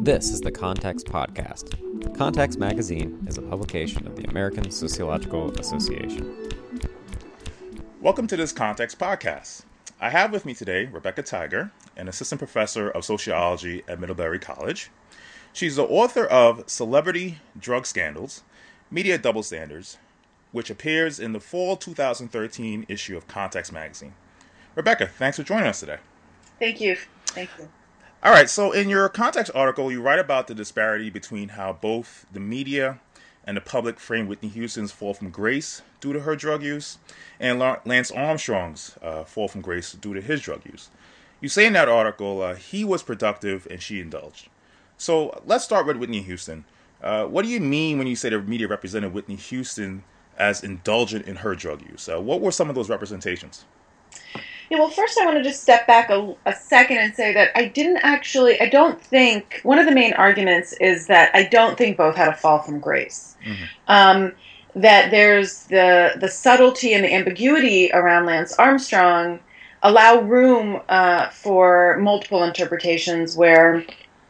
This is the Context Podcast. Context Magazine is a publication of the American Sociological Association. Welcome to this Context Podcast. I have with me today Rebecca Tiger, an assistant professor of sociology at Middlebury College. She's the author of Celebrity Drug Scandals, Media Double Standards, which appears in the fall 2013 issue of Context Magazine. Rebecca, thanks for joining us today. Thank you. Thank you. All right, so in your Context article, you write about the disparity between how both the media and the public frame Whitney Houston's fall from grace due to her drug use and Lance Armstrong's fall from grace due to his drug use. You say in that article, he was productive and she indulged. So let's start with Whitney Houston. What do you mean when you say the media represented Whitney Houston as indulgent in her drug use? What were some of those representations? Yeah, well, first I want to just step back a second and say that I don't think, one of the main arguments is that I don't think both had a fall from grace. Mm-hmm. That there's the subtlety and the ambiguity around Lance Armstrong allow room for multiple interpretations where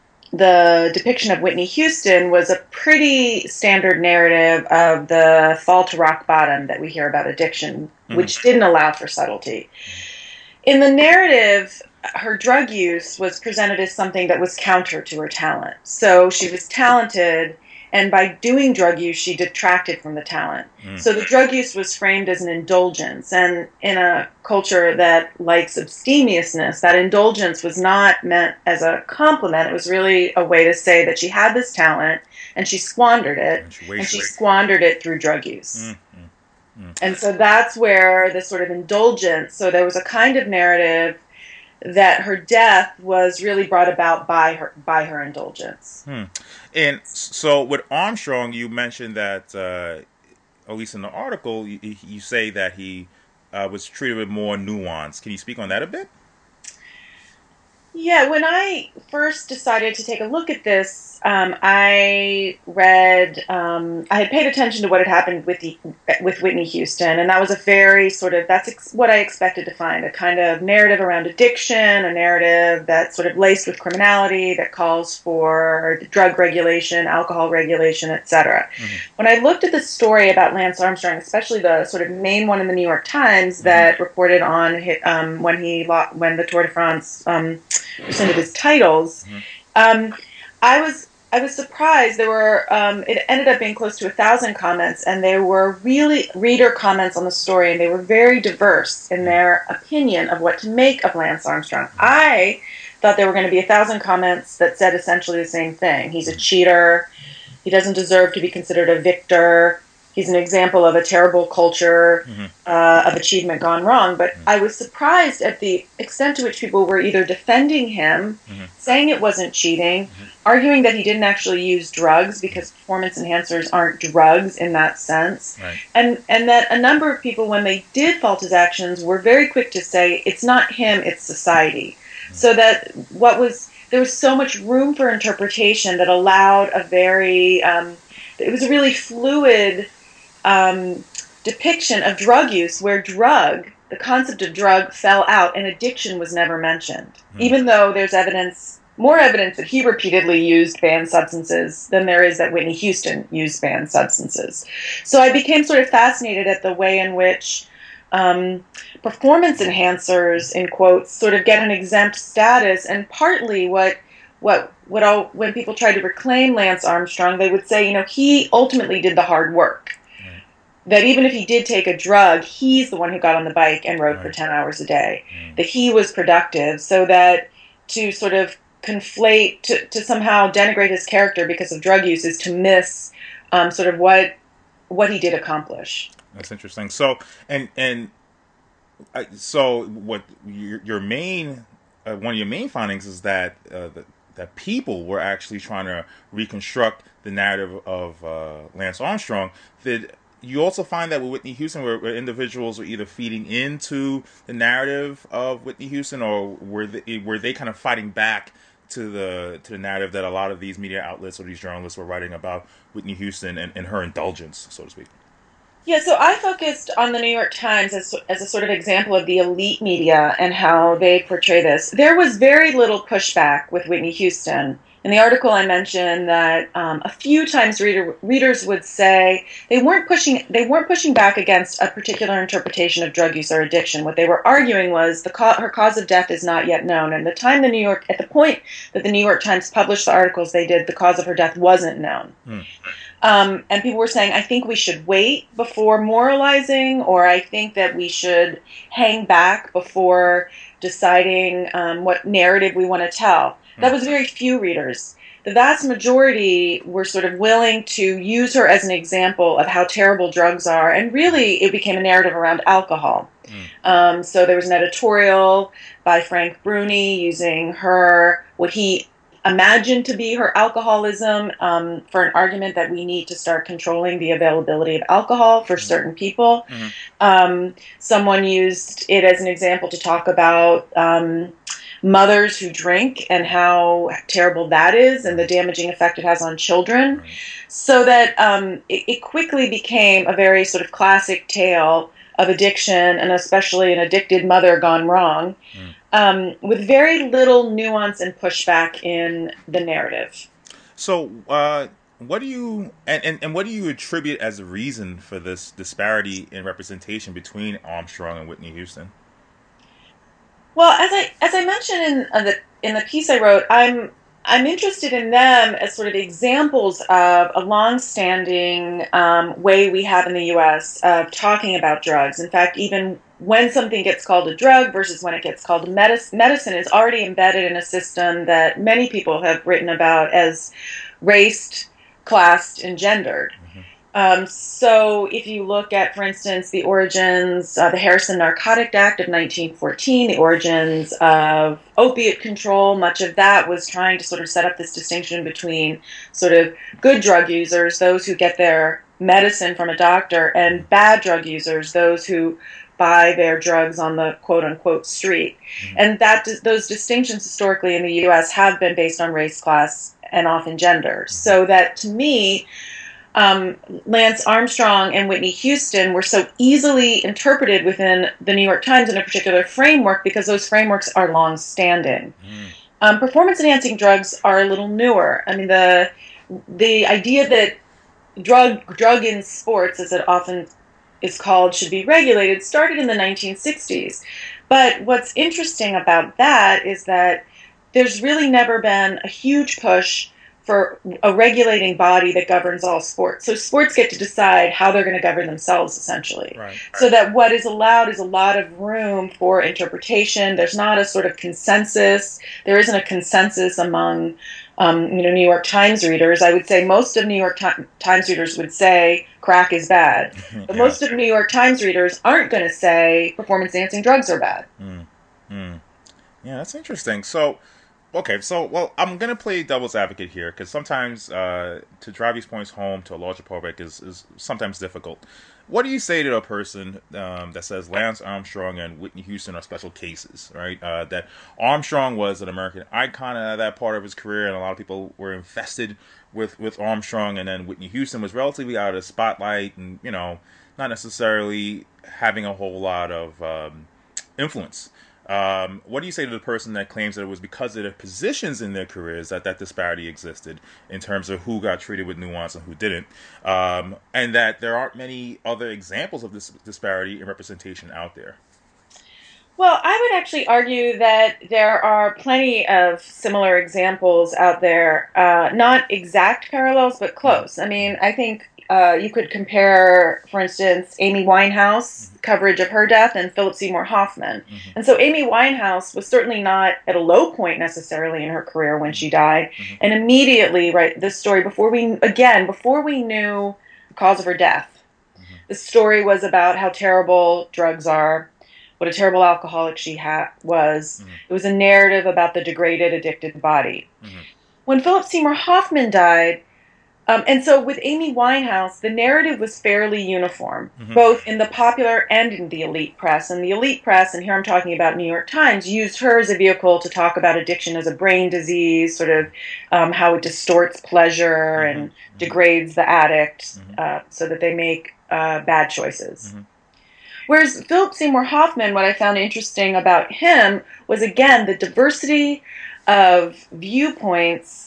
the depiction of Whitney Houston was a pretty standard narrative of the fall to rock bottom that we hear about addiction, mm-hmm. which didn't allow for subtlety. In the narrative, her drug use was presented as something that was counter to her talent. So she was talented, and by doing drug use, she detracted from the talent. Mm. So the drug use was framed as an indulgence, and in a culture that likes abstemiousness, that indulgence was not meant as a compliment. It was really a way to say that she had this talent, and she squandered it, and she squandered it through drug use. Mm. And so that's where the sort of indulgence, so there was a kind of narrative that her death was really brought about by her indulgence. And so with Armstrong, you mentioned that, at least in the article, you say that he was treated with more nuance. Can you speak on that a bit? Yeah, when I first decided to take a look at this, I read, I had paid attention to what had happened with Whitney Houston, and that was a very that's what I expected to find, a kind of narrative around addiction, a narrative that's sort of laced with criminality, that calls for drug regulation, alcohol regulation, etc. Mm-hmm. When I looked at the story about Lance Armstrong, especially the sort of main one in the New York Times that reported on when the Tour de France rescinded his titles, I was surprised. There were it ended up being close to 1,000 comments, and they were really reader comments on the story, and they were very diverse in their opinion of what to make of Lance Armstrong. I thought there were going to be 1,000 comments that said essentially the same thing. He's a cheater. He doesn't deserve to be considered a victor. He's an example of a terrible culture of achievement gone wrong. But I was surprised at the extent to which people were either defending him, saying it wasn't cheating, arguing that he didn't actually use drugs because performance enhancers aren't drugs in that sense, and that a number of people, when they did fault his actions, were very quick to say it's not him, it's society. So that there was so much room for interpretation that allowed a very it was a really fluid depiction of drug use, where the concept of drug fell out and addiction was never mentioned. Even though there's more evidence that he repeatedly used banned substances than there is that Whitney Houston used banned substances. So I became sort of fascinated at the way in which performance enhancers, in quotes, sort of get an exempt status, and partly when people tried to reclaim Lance Armstrong, they would say, he ultimately did the hard work. That even if he did take a drug, he's the one who got on the bike and rode for 10 hours a day. That he was productive, so that to sort of conflate, to somehow denigrate his character because of drug use is to miss sort of what he did accomplish. That's interesting. So, so what your main one of your main findings is that that people were actually trying to reconstruct the narrative of Lance Armstrong. Did you also find that with Whitney Houston, where individuals were either feeding into the narrative of Whitney Houston, or were they kind of fighting back to the narrative that a lot of these media outlets or these journalists were writing about Whitney Houston and her indulgence, so to speak? Yeah, so I focused on the New York Times as a sort of example of the elite media and how they portray this. There was very little pushback with Whitney Houston In the article, I mentioned that a few times readers would say they weren't pushing back against a particular interpretation of drug use or addiction. What they were arguing was her cause of death is not yet known. And at the point that the New York Times published the articles they did, the cause of her death wasn't known. And people were saying, I think we should wait before moralizing, or I think that we should hang back before deciding what narrative we want to tell. That was very few readers. The vast majority were sort of willing to use her as an example of how terrible drugs are, and really it became a narrative around alcohol. So there was an editorial by Frank Bruni using her, what he imagined to be her alcoholism, for an argument that we need to start controlling the availability of alcohol for certain people. Someone used it as an example to talk about mothers who drink and how terrible that is and the damaging effect it has on children. So that it quickly became a very sort of classic tale of addiction, and especially an addicted mother gone wrong, with very little nuance and pushback in the narrative. So what do you what do you attribute as a reason for this disparity in representation between Armstrong and Whitney Houston? Well, as I mentioned in the piece I wrote, I'm interested in them as sort of examples of a long-standing way we have in the U.S. of talking about drugs. In fact, even when something gets called a drug versus when it gets called medicine is already embedded in a system that many people have written about as raced, classed, and gendered. So if you look at, for instance, the origins of the Harrison Narcotic Act of 1914, the origins of opiate control, much of that was trying to sort of set up this distinction between sort of good drug users, those who get their medicine from a doctor, and bad drug users, those who buy their drugs on the quote-unquote street. And those distinctions historically in the U.S. have been based on race, class, and often gender. So that, to me, Lance Armstrong and Whitney Houston were so easily interpreted within the New York Times in a particular framework because those frameworks are long-standing. Performance-enhancing drugs are a little newer. I mean, the idea that drug in sports, as it often is called, should be regulated started in the 1960s. But what's interesting about that is that there's really never been a huge push for a regulating body that governs all sports. So sports get to decide how they're going to govern themselves, essentially. So that what is allowed is a lot of room for interpretation. There's not a sort of consensus. There isn't a consensus among New York Times readers. I would say most of New York Times readers would say crack is bad. But most of New York Times readers aren't going to say performance-enhancing drugs are bad. Yeah, that's interesting. So, well, I'm going to play devil's advocate here, because sometimes to drive these points home to a larger public is sometimes difficult. What do you say to a person that says Lance Armstrong and Whitney Houston are special cases, right? That Armstrong was an American icon at that part of his career, and a lot of people were infested with Armstrong, and then Whitney Houston was relatively out of the spotlight and, not necessarily having a whole lot of influence. What do you say to the person that claims that it was because of their positions in their careers that disparity existed in terms of who got treated with nuance and who didn't, and that there aren't many other examples of this disparity in representation out there? Well, I would actually argue that there are plenty of similar examples out there, not exact parallels, but close. I mean, I think you could compare, for instance, Amy Winehouse coverage of her death and Philip Seymour Hoffman. And so Amy Winehouse was certainly not at a low point necessarily in her career when she died. And immediately, right, this story, before we knew the cause of her death, the story was about how terrible drugs are, what a terrible alcoholic she was. It was a narrative about the degraded, addicted body. When Philip Seymour Hoffman died, and so with Amy Winehouse, the narrative was fairly uniform, both in the popular and in the elite press. And the elite press, and here I'm talking about New York Times, used her as a vehicle to talk about addiction as a brain disease, sort of how it distorts pleasure and degrades the addict so that they make bad choices. Whereas Philip Seymour Hoffman, what I found interesting about him was, again, the diversity of viewpoints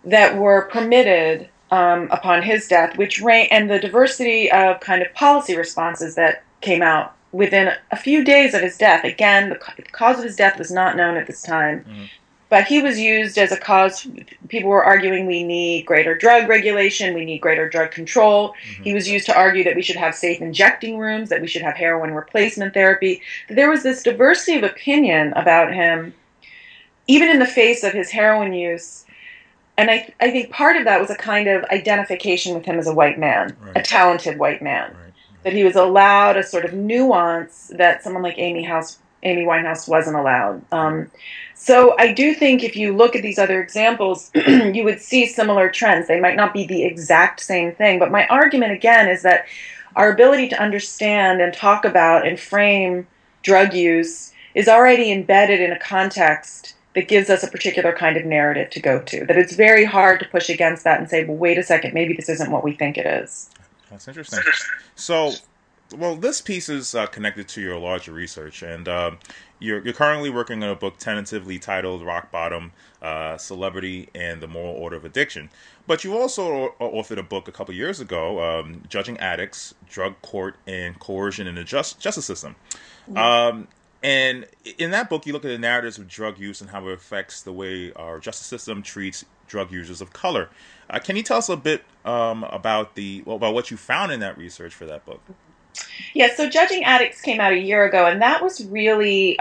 that were permitted upon his death, and the diversity of kind of policy responses that came out within a few days of his death. Again, the cause of his death was not known at this time. Mm-hmm. But he was used as a cause. People were arguing we need greater drug regulation, we need greater drug control. Mm-hmm. He was used to argue that we should have safe injecting rooms, that we should have heroin replacement therapy. There was this diversity of opinion about him, even in the face of his heroin use. And I think part of that was a kind of identification with him as a white man, right. A talented white man. Right. That he was allowed a sort of nuance that someone like Amy Winehouse wasn't allowed. So I do think if you look at these other examples, you would see similar trends. They might not be the exact same thing, but my argument again is that our ability to understand and talk about and frame drug use is already embedded in a context that gives us a particular kind of narrative to go to. That it's very hard to push against that and say, well, wait a second, maybe this isn't what we think it is. That's interesting. So, well, this piece is connected to your larger research, and you're currently working on a book tentatively titled Rock Bottom, Celebrity and the Moral Order of Addiction. But you also authored a book a couple years ago, Judging Addicts, Drug Court, and Coercion in the Justice System. Mm-hmm. And in that book, you look at the narratives of drug use and how it affects the way our justice system treats drug users of color. Can you tell us a bit about what you found in that research for that book? Yeah, so Judging Addicts came out a year ago, and that was really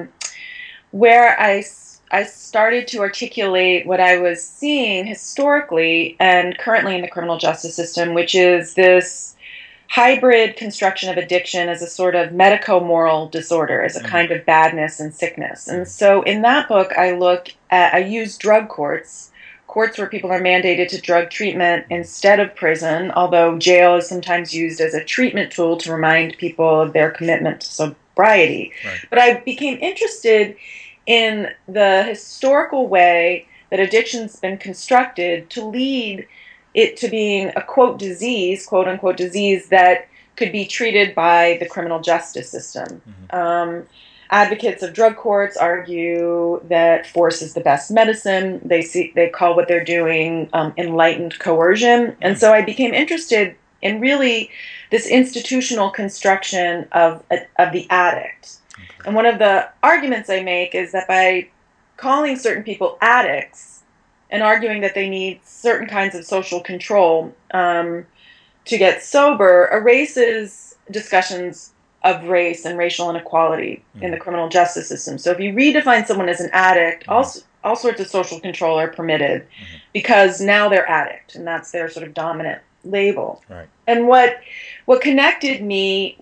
where I started to articulate what I was seeing historically and currently in the criminal justice system, which is this hybrid construction of addiction as a sort of medico-moral disorder, as a kind of badness and sickness. And so in that book, I use drug courts where people are mandated to drug treatment instead of prison, although jail is sometimes used as a treatment tool to remind people of their commitment to sobriety. Right. But I became interested in the historical way that addiction's been constructed to lead it to being a quote unquote disease that could be treated by the criminal justice system. Mm-hmm. Advocates of drug courts argue that force is the best medicine. They call what they're doing enlightened coercion. And so I became interested in really this institutional construction of the addict. Okay. And one of the arguments I make is that by calling certain people addicts and arguing that they need certain kinds of social control to get sober, erases discussions of race and racial inequality in the criminal justice system. So if you redefine someone as an addict, all sorts of social control are permitted because now they're addict, and that's their sort of dominant label. Right. And what connected me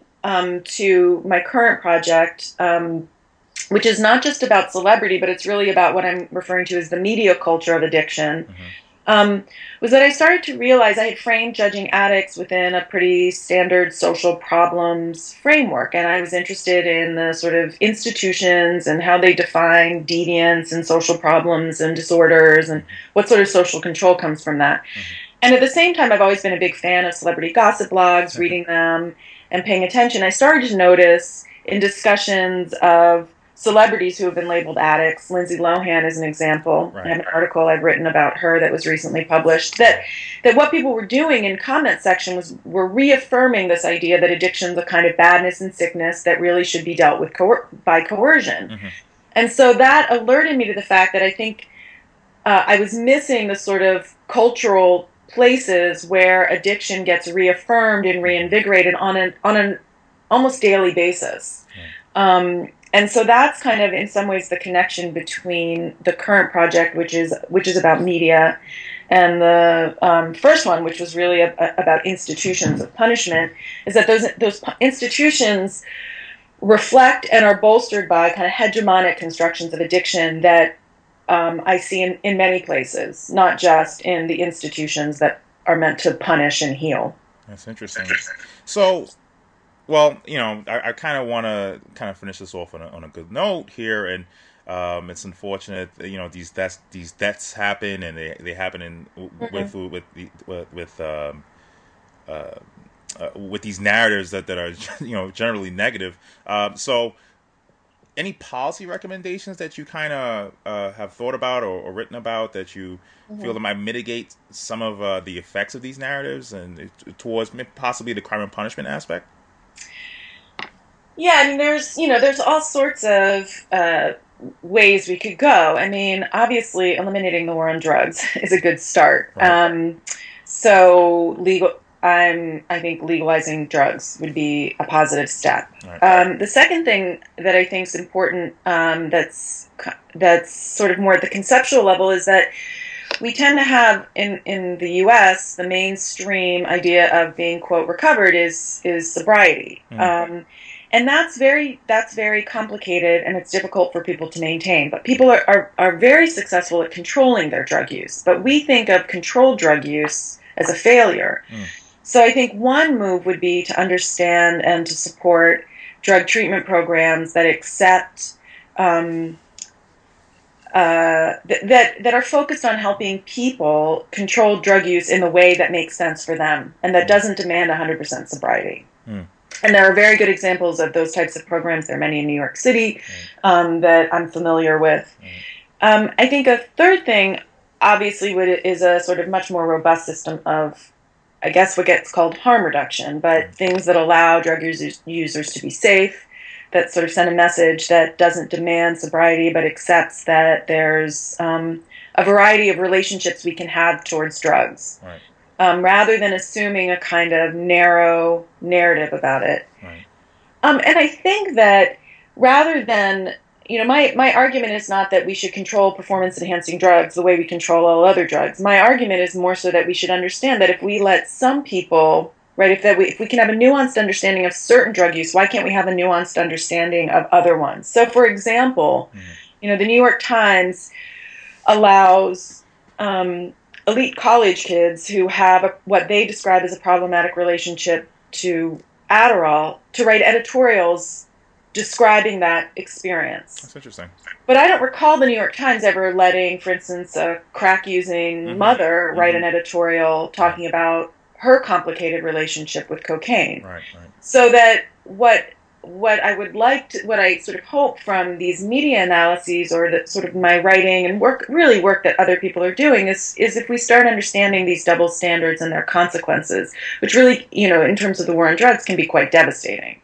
to my current project, which is not just about celebrity, but it's really about what I'm referring to as the media culture of addiction, was that I started to realize I had framed Judging Addicts within a pretty standard social problems framework, and I was interested in the sort of institutions and how they define deviance and social problems and disorders and what sort of social control comes from that. And at the same time, I've always been a big fan of celebrity gossip blogs, reading them and paying attention. I started to notice in discussions of celebrities who have been labeled addicts, Lindsay Lohan is an example. Right. I have an article I've written about her that was recently published, that what people were doing in comment section were reaffirming this idea that addiction is a kind of badness and sickness that really should be dealt with by coercion. And so that alerted me to the fact that I think I was missing the sort of cultural places where addiction gets reaffirmed and reinvigorated on an almost daily basis. And so that's kind of, in some ways, the connection between the current project, which is about media, and the first one, which was really about institutions of punishment, is that those institutions reflect and are bolstered by kind of hegemonic constructions of addiction that I see in many places, not just in the institutions that are meant to punish and heal. That's interesting. So, well, I kind of want to finish this off on a good note here, and it's unfortunate that, these deaths happen, and they happen with these narratives that are generally negative. So any policy recommendations that you kind of have thought about or written about that you feel that might mitigate some of the effects of these narratives and towards possibly the crime and punishment aspect? Yeah, I mean, there's all sorts of ways we could go. I mean, obviously, eliminating the war on drugs is a good start. Right. So I think legalizing drugs would be a positive step. Right. The second thing that I think is important, that's sort of more at the conceptual level, is that we tend to have in the U.S. the mainstream idea of being, quote, recovered is sobriety. And that's very complicated, and it's difficult for people to maintain. But people are very successful at controlling their drug use. But we think of controlled drug use as a failure. So I think one move would be to understand and to support drug treatment programs that accept that are focused on helping people control drug use in the way that makes sense for them and that doesn't demand 100% sobriety. And there are very good examples of those types of programs. There are many in New York City that I'm familiar with. I think a third thing, obviously, is a sort of much more robust system of, I guess, what gets called harm reduction, but things that allow drug users to be safe, that sort of send a message that doesn't demand sobriety but accepts that there's a variety of relationships we can have towards drugs. Right. Rather than assuming a kind of narrow narrative about it. Right. And I think that rather than, my argument is not that we should control performance-enhancing drugs the way we control all other drugs. My argument is more so that we should understand that if we let some people, right, if we can have a nuanced understanding of certain drug use, why can't we have a nuanced understanding of other ones? So, for example, the New York Times allows elite college kids who have what they describe as a problematic relationship to Adderall to write editorials describing that experience. That's interesting. But I don't recall the New York Times ever letting, for instance, a crack-using mother write an editorial talking about her complicated relationship with cocaine. Right. So that what I sort of hope from these media analyses or that sort of my writing and work that other people are doing is if we start understanding these double standards and their consequences, which really, in terms of the war on drugs, can be quite devastating.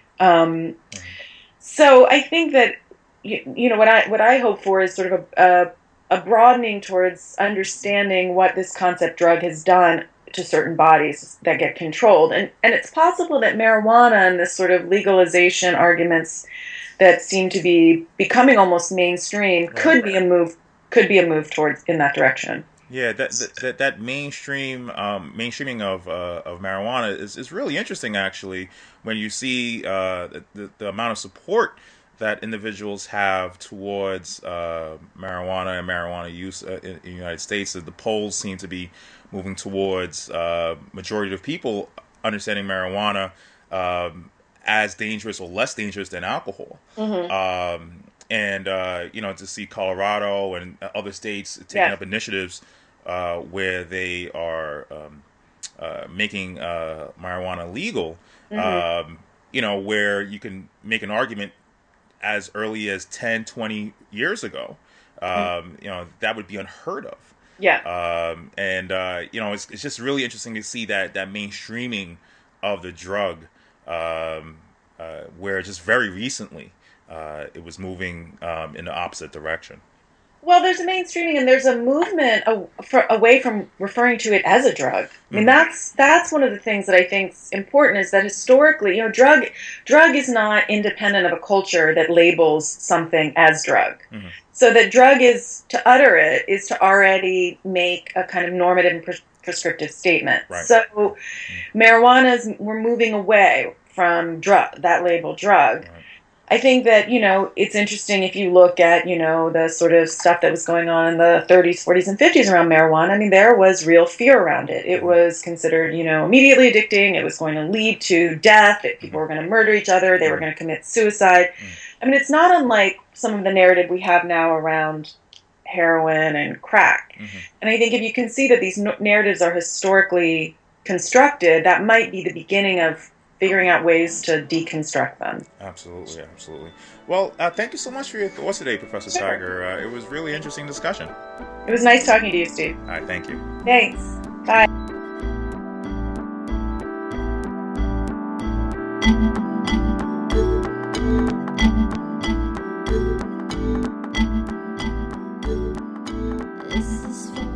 So I think that, what I hope for is sort of a broadening towards understanding what this concept drug has done to certain bodies that get controlled. And it's possible that marijuana and this sort of legalization arguments that seem to be becoming almost mainstream could be a move towards in that direction. Yeah, that mainstreaming of marijuana is really interesting, actually, when you see the amount of support that individuals have towards marijuana and marijuana use in the United States. The polls seem to be moving towards majority of people understanding marijuana as dangerous or less dangerous than alcohol. And to see Colorado and other states taking up initiatives where they are making marijuana legal, where you can make an argument as early as 10, 20 years ago, that would be unheard of. Yeah. It's just really interesting to see that mainstreaming of the drug, where just very recently it was moving in the opposite direction. Well, there's a mainstreaming and there's a movement away from referring to it as a drug. I mean, that's one of the things that I think is important is that historically, drug is not independent of a culture that labels something as drug. So that drug is, to utter it, is to already make a kind of normative and prescriptive statement. Right. So marijuana, we're moving away from that label drug. Right. I think that, it's interesting if you look at, the sort of stuff that was going on in the 30s, 40s, and 50s around marijuana. I mean, there was real fear around it. It was considered, immediately addicting. It was going to lead to death. People were going to murder each other. They were going to commit suicide. I mean, it's not unlike some of the narrative we have now around heroin and crack. And I think if you can see that these narratives are historically constructed, that might be the beginning of figuring out ways to deconstruct them. Absolutely, absolutely. Well, thank you so much for your thoughts today, Professor Steiger. It was really interesting discussion. It was nice talking to you, Steve. All right, thank you. Thanks. Bye. This is